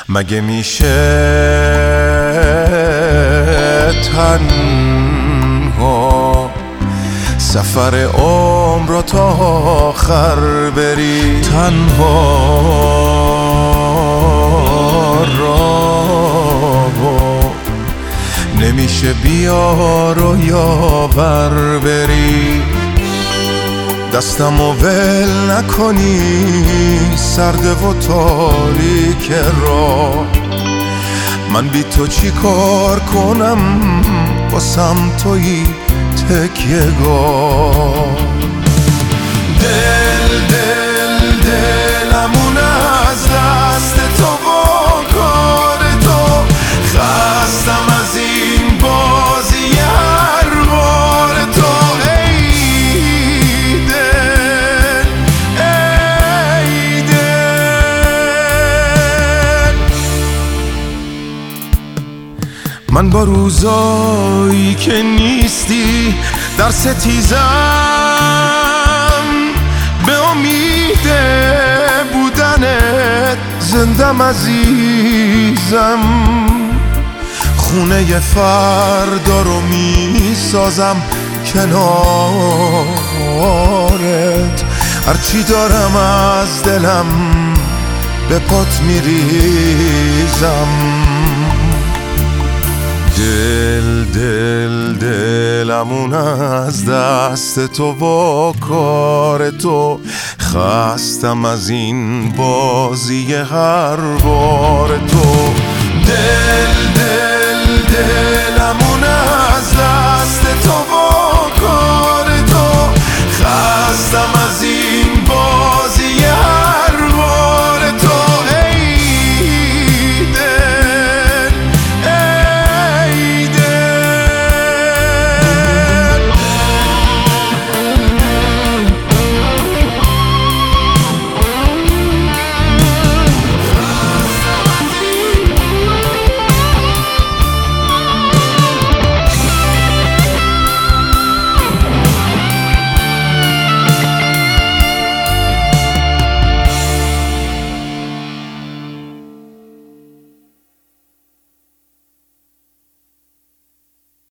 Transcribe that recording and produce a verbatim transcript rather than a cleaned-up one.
مگه میشه تنها سفر عمر را تا آخر بری؟ تنها راهو نمیشه بیار و یاور بری. دستمو ول نکنی سرده و تاریک راه، من بی تو چی کار کنم واسم تویی تکیه‌گاه. دل دل دلمون از دست تو و کار تو، خستم از این بازی هر بار تو. ای دل ای دل، من با روزایی که نیستی در ستیزم، به امید بودنت زندم عزیزم. خونه فردا رو می سازم کنارت، هرچی دارم از دلم به پات می ریزم. دل دل دلمون از دست تو و کار تو، خستم از این بازی هر بار تو. دل دل دلمون از دست